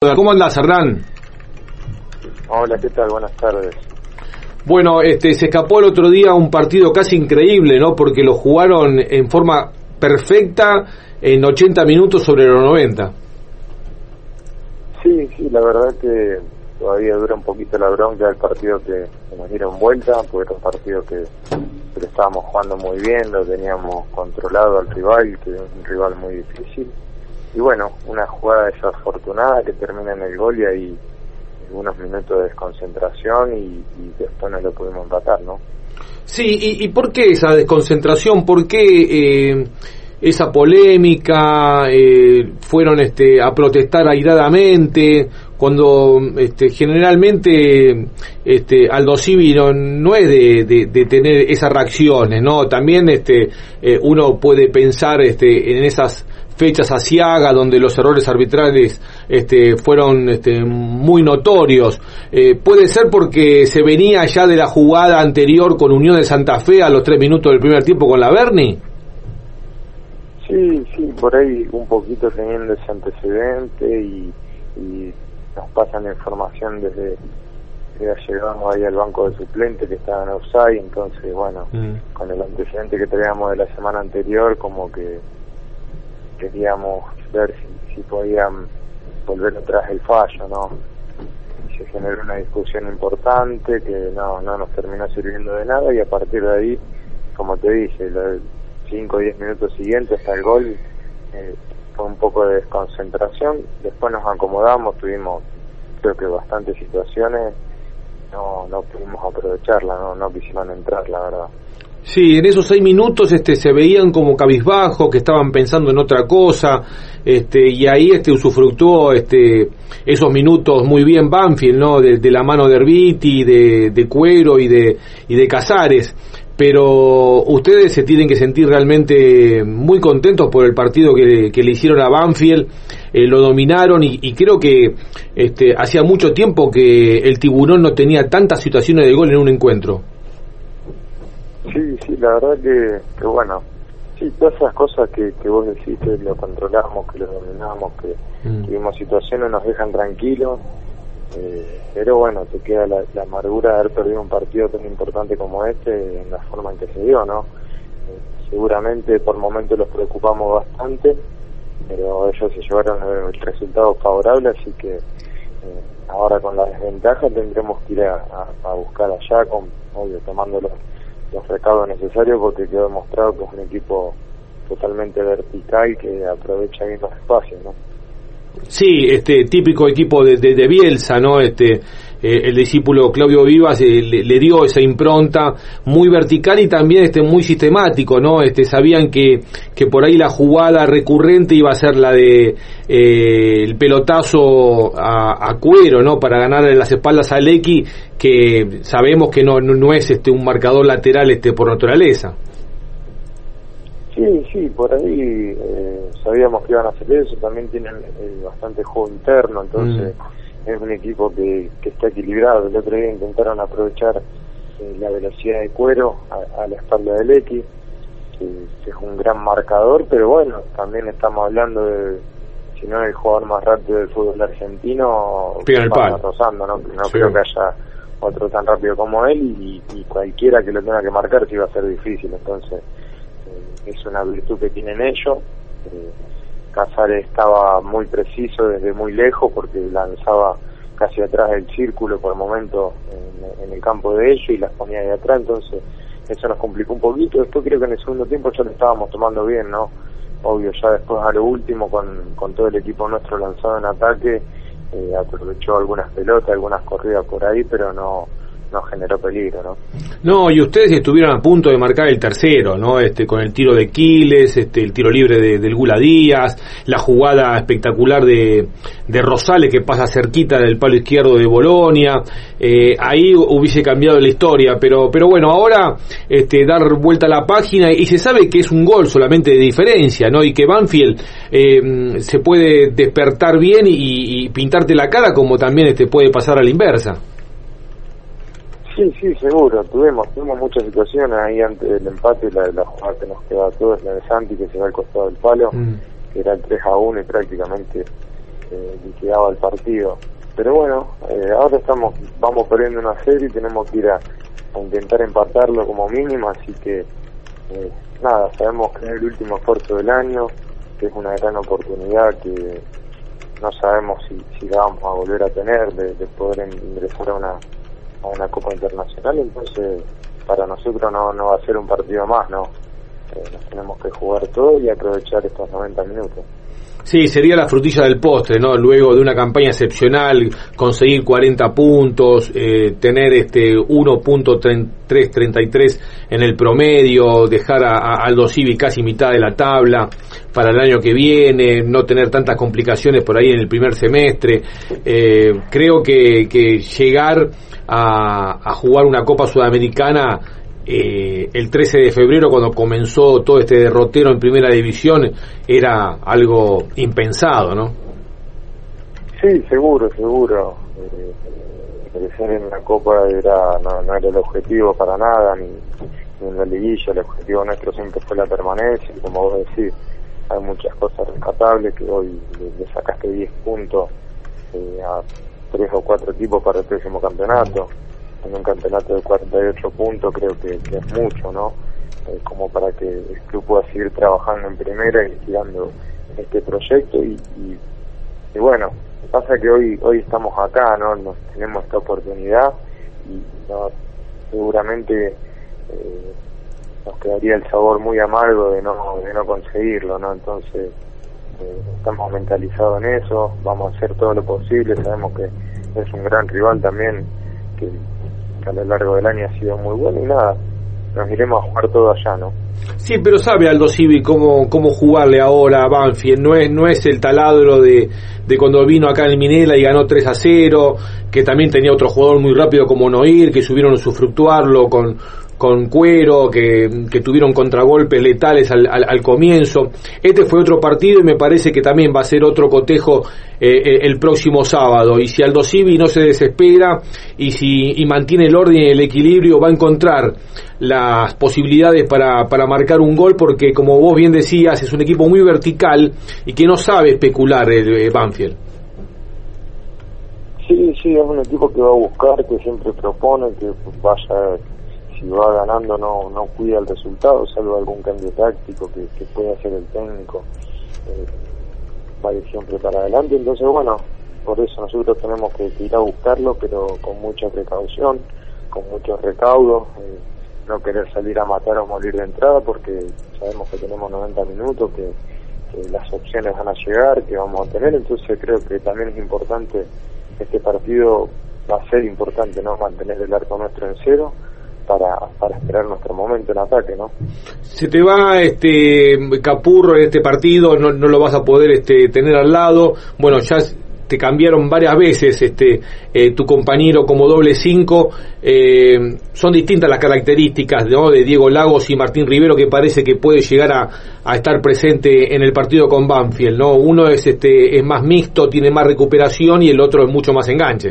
¿Cómo andás, Hernán? Hola, ¿qué tal? Buenas tardes. Bueno, se escapó el otro día un partido casi increíble, ¿no? Porque lo jugaron en forma perfecta en 80 minutos sobre los 90. Sí, la verdad que todavía dura un poquito la bronca del partido que nos dieron vuelta, porque era un partido que lo estábamos jugando muy bien, lo teníamos controlado al rival, que es un rival muy difícil. Y bueno, una jugada desafortunada que termina en el gol y ahí unos minutos de desconcentración y después no lo pudimos empatar, ¿no? Sí, ¿y por qué esa desconcentración? ¿Por qué esa polémica? ¿Fueron a protestar airadamente? Cuando generalmente Aldo Civi no es de tener esas reacciones, ¿no? También uno puede pensar en esas fechas aciagas donde los errores arbitrales fueron muy notorios. Puede ser porque se venía ya de la jugada anterior con Unión de Santa Fe a los 3 minutos del primer tiempo con la Berni. Sí, por ahí un poquito teniendo ese antecedente y nos pasan la información desde que llegamos ahí al banco de suplentes que estaba en offside, entonces bueno, con el antecedente que traíamos de la semana anterior, como que queríamos ver si podían volver atrás el fallo, ¿no? Se generó una discusión importante que no nos terminó sirviendo de nada, y a partir de ahí, como te dije, los 5 o 10 minutos siguientes hasta el gol fue un poco de desconcentración. Después nos acomodamos, tuvimos creo que bastantes situaciones, no pudimos aprovecharla, no quisieron entrar, la verdad. Sí, en esos 6 minutos se veían como cabizbajos, que estaban pensando en otra cosa, y ahí usufructuó esos minutos muy bien Banfield, ¿no? De la mano de Erviti, de Cuero y de Casares. Pero ustedes se tienen que sentir realmente muy contentos por el partido que le hicieron a Banfield, lo dominaron y creo que hacía mucho tiempo que el Tiburón no tenía tantas situaciones de gol en un encuentro. Sí, la verdad que bueno, sí, todas esas cosas que vos decís, que lo controlamos, que lo dominamos, que tuvimos situaciones, nos dejan tranquilos, pero bueno, te queda la amargura de haber perdido un partido tan importante como en la forma en que se dio, ¿no? Seguramente por momentos los preocupamos bastante, pero ellos se llevaron el resultado favorable, así que ahora con la desventaja tendremos que ir a buscar allá, obvio, tomando los recaudos necesarios, porque quedó demostrado que es un equipo totalmente vertical que aprovecha bien los espacios, ¿no? Sí, típico equipo de Bielsa, ¿no? El discípulo Claudio Vivas le dio esa impronta muy vertical y también muy sistemático, ¿no? Sabían que por ahí la jugada recurrente iba a ser la de el pelotazo a Cuero, ¿no? Para ganarle las espaldas a Lecky, que sabemos que no es un marcador lateral por naturaleza. Sí, por ahí sabíamos que iban a hacer eso. También tienen bastante juego interno, entonces es un equipo que está equilibrado. El otro día intentaron aprovechar la velocidad de Cuero a la espalda de Lecky, que es un gran marcador, pero bueno, también estamos hablando de, si no es el jugador más rápido del fútbol argentino, pega el palo, rozando, ¿no? No sí. Creo que haya otro tan rápido como él, y cualquiera que lo tenga que marcar sí va a ser difícil, entonces es una virtud que tienen ellos. Casares estaba muy preciso desde muy lejos porque lanzaba casi atrás del círculo por momento en el campo de ellos y las ponía de atrás, entonces eso nos complicó un poquito. Después creo que en el segundo tiempo ya lo estábamos tomando bien, ¿no? Obvio, ya después a lo último con todo el equipo nuestro lanzado en ataque, aprovechó algunas pelotas, algunas corridas por ahí, pero no generó peligro, ¿no? No, y ustedes estuvieron a punto de marcar el tercero, ¿no? Con el tiro de Quiles, el tiro libre del Gula Díaz, la jugada espectacular de Rosales que pasa cerquita del palo izquierdo de Bolonia. Ahí hubiese cambiado la historia, pero bueno, ahora dar vuelta a la página, y se sabe que es un gol solamente de diferencia, ¿no? Y que Banfield se puede despertar bien y pintarte la cara, como también puede pasar a la inversa. Sí, seguro, tuvimos muchas situaciones ahí antes del empate. La jugada que nos queda a todos, la de Santi, que se va al costado del palo, que era el 3-1 y prácticamente liquidaba el partido. Pero bueno, ahora vamos perdiendo una serie y tenemos que ir a intentar empatarlo como mínimo, así que nada, sabemos que es el último esfuerzo del año, que es una gran oportunidad que no sabemos si la vamos a volver a tener, de poder ingresar a una Copa Internacional. Entonces para nosotros no va a ser un partido más, ¿no? Nos tenemos que jugar todo y aprovechar estos 90 minutos. Sí, sería la frutilla del postre, ¿no? Luego de una campaña excepcional, conseguir 40 puntos, tener 1.333 en el promedio, dejar a Aldo Civi casi mitad de la tabla para el año que viene, no tener tantas complicaciones por ahí en el primer semestre. Creo que llegar a jugar una Copa Sudamericana el 13 de febrero, cuando comenzó todo este derrotero en primera división, era algo impensado, ¿no? Sí, seguro. Crecer en la Copa no era el objetivo para nada, ni en la liguilla. El objetivo nuestro siempre fue la permanencia, y como vos decís, hay muchas cosas rescatables, que hoy le sacaste 10 puntos a 3 o 4 equipos para el próximo campeonato. En un campeonato de 48 puntos creo que es mucho, ¿no? Como para que el club pueda seguir trabajando en primera y girando este proyecto y bueno, pasa que hoy estamos acá, ¿no? Nos tenemos esta oportunidad y seguramente nos quedaría el sabor muy amargo de no conseguirlo, ¿no? Entonces estamos mentalizados en eso, vamos a hacer todo lo posible, sabemos que es un gran rival también, que a lo largo del año ha sido muy bueno, y nada, nos iremos a jugar todo allá, ¿no? Sí, pero sabe Aldo Civi cómo jugarle ahora a Banfield. No es el taladro de cuando vino acá en Minela y ganó 3-0, que también tenía otro jugador muy rápido como Noir, que subieron a usufructuarlo con Cuero, que tuvieron contragolpes letales al comienzo. Este fue otro partido y me parece que también va a ser otro cotejo el próximo sábado, y si Aldo Civi no se desespera y mantiene el orden y el equilibrio, va a encontrar las posibilidades para marcar un gol, porque como vos bien decías, es un equipo muy vertical y que no sabe especular el Banfield. Sí, es un equipo que va a buscar, que siempre propone, que vaya, si va ganando no cuida el resultado, salvo algún cambio táctico que pueda hacer el técnico, va a ir siempre para adelante. Entonces bueno, por eso nosotros tenemos que ir a buscarlo, pero con mucha precaución, con muchos recaudos, no querer salir a matar o morir de entrada, porque sabemos que tenemos 90 minutos, que las opciones van a llegar, que vamos a tener. Entonces creo que también es importante, este partido va a ser importante, ¿no? Mantener el arco nuestro en cero para esperar nuestro momento en ataque, ¿no? Se te va Capurro en este partido, no lo vas a poder tener al lado. Bueno, ya te cambiaron varias veces tu compañero como doble 5. Son distintas las características, ¿no?, de Diego Lagos y Martín Rivero, que parece que puede llegar a estar presente en el partido con Banfield, ¿no? Uno es más mixto, tiene más recuperación, y el otro es mucho más enganche.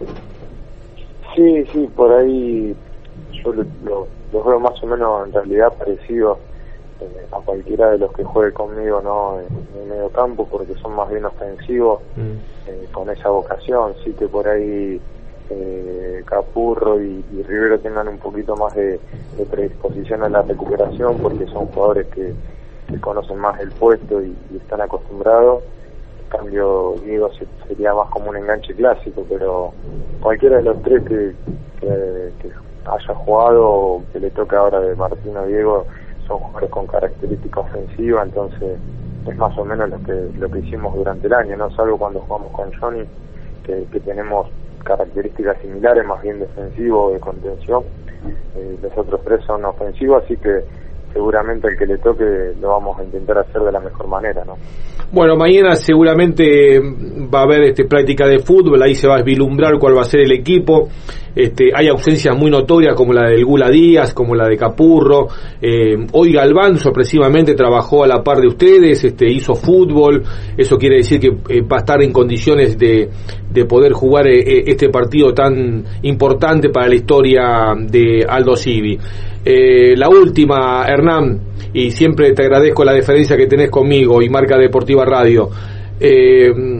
Sí, por ahí yo los veo más o menos en realidad parecidos a cualquiera de los que juegue conmigo, ¿no?, en el medio campo, porque son más bien ofensivos, con esa vocación. Sí que por ahí Capurro y Rivero tengan un poquito más de predisposición a la recuperación, porque son jugadores que conocen más el puesto y están acostumbrados. En cambio, Diego sería más como un enganche clásico, pero cualquiera de los tres que haya jugado, o que le toque ahora de Martín o Diego, son jugadores con característica ofensiva. Entonces es más o menos lo que hicimos durante el año, no salvo cuando jugamos con Johnny, que tenemos características similares, más bien defensivo o de contención. Los otros tres son ofensivos, así que seguramente el que le toque lo vamos a intentar hacer de la mejor manera, ¿no? Bueno, mañana seguramente va a haber práctica de fútbol, ahí se va a vislumbrar cuál va a ser el equipo. Hay ausencias muy notorias, como la del Gula Díaz, como la de Capurro. Hoy Galván sorpresivamente trabajó a la par de ustedes, hizo fútbol. Eso quiere decir que va a estar en condiciones de poder jugar este partido tan importante para la historia de Aldo Civi. La última, Hernán, y siempre te agradezco la deferencia que tenés conmigo y Marca Deportiva Radio.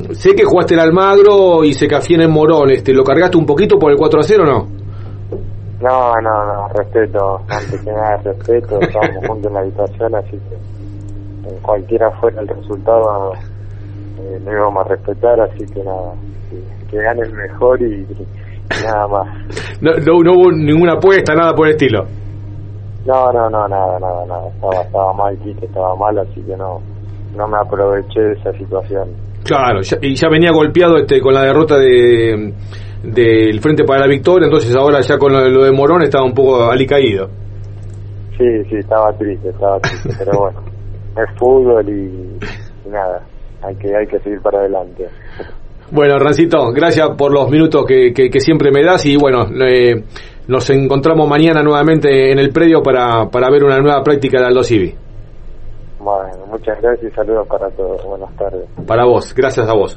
sé que jugaste en Almagro y Secafien en Morón, ¿lo cargaste un poquito por el 4-0 o no? No, respeto, antes que nada respeto, estábamos juntos en la habitación, así que cualquiera fuera el resultado no íbamos a respetar, así que nada, que gane el mejor y nada más. No hubo ninguna apuesta, nada por el estilo. No, nada, estaba mal, Quique estaba mal, así que no me aproveché de esa situación. Claro, y ya venía golpeado con la derrota del Frente para la Victoria, entonces ahora ya con lo de Morón estaba un poco alicaído. Sí, estaba triste, pero bueno, es fútbol y nada, hay que seguir para adelante. Bueno, Rancito, gracias por los minutos que siempre me das y bueno, nos encontramos mañana nuevamente en el predio para ver una nueva práctica de Aldo Civi. Bueno, muchas gracias y saludos para todos, buenas tardes. Para vos, gracias a vos.